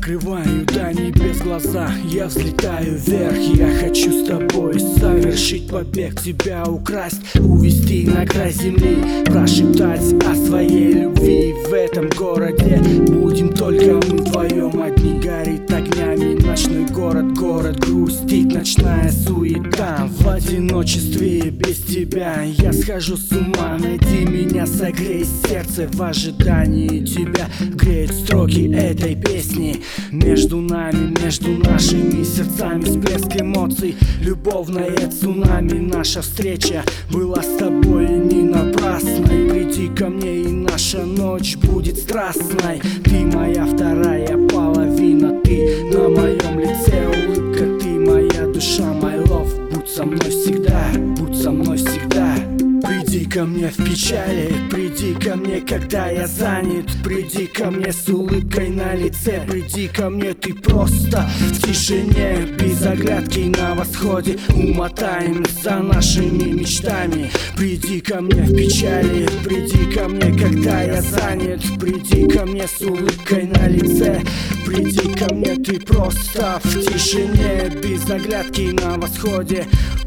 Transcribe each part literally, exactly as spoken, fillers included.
закрываю до небес глаза, я взлетаю вверх. Я хочу с тобой совершить побег, тебя украсть, увести на край земли, прошептать о своей любви. В этом городе будем только мы вдвоем одни. Горит огнями ночной город, город грустит, ночная суета. В одиночестве без тебя я схожу с ума. Найди меня, согрей сердце в ожидании тебя. Греют строки этой песни между нами, между нашими сердцами. Всплеск эмоций, любовное цунами. Наша встреча была с тобой не напрасной. Приди ко мне, и наша ночь будет страстной. Ты моя вторая половина, ты на моем лице улыбка, ты моя душа, my love. Будь со мной всегда, будь со мной всегда. Приди ко мне в печали, приди ко мне, когда я занят. Приди ко мне с улыбкой на лице, приди ко мне, ты просто в тишине, без оглядки на восходе. Умотаем за нашими мечтами. Приди ко мне в печали, приди ко мне, когда я занят. Приди ко мне с улыбкой на лице, приди ко мне, ты просто в тишине, без оглядки на восходе.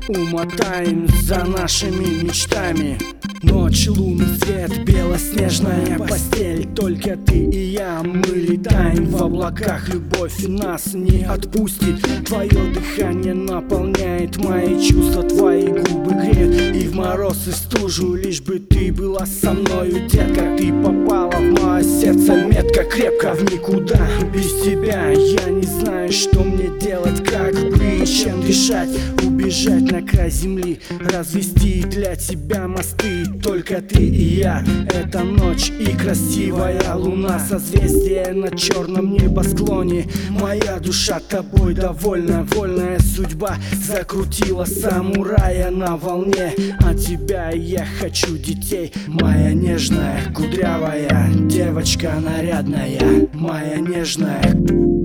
Умотаем за нашими мечтами. Ночь, лунный свет, белоснежная постель. Только ты и я, мы летаем в облаках. Любовь нас не отпустит. Твое дыхание наполняет мои чувства. Твои губы греют и в мороз, и стужу. Лишь бы ты была со мною, детка. Ты попала в мое сердце метко, крепко. В никуда без тебя я не знаю, что мне делать, как быть, чем дышать. Убежать на край земли, развести для тебя мосты. Только ты и я, эта ночь и красивая луна. Созвездие на черном небосклоне. Моя душа тобой довольна. Вольная судьба закрутила самурая на волне. От тебя я хочу детей. Моя нежная, кудрявая девочка нарядная. Моя нежная.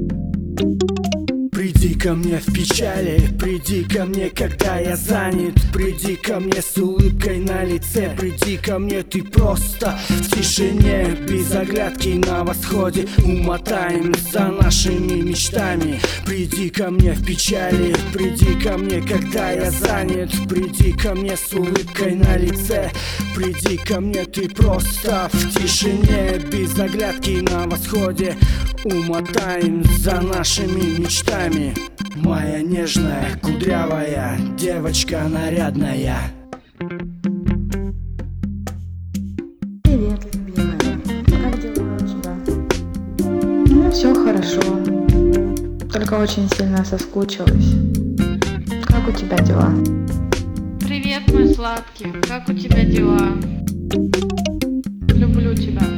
Приди ко мне в печали, приди ко мне, когда я занят. Приди ко мне с улыбкой на лице, приди ко мне, ты просто в тишине, без оглядки на восходе. Умотаем за нашими мечтами. Приди ко мне в печали, приди ко мне, когда я занят. Приди ко мне с улыбкой на лице, приди ко мне, ты просто в тишине, без оглядки на восходе. Умотаем за нашими мечтами. Моя нежная, кудрявая девочка нарядная. Привет, любимая. Как дела у тебя? Ну, все хорошо. Только очень сильно соскучилась. Как у тебя дела? Привет, мой сладкий. Как у тебя дела? Люблю тебя.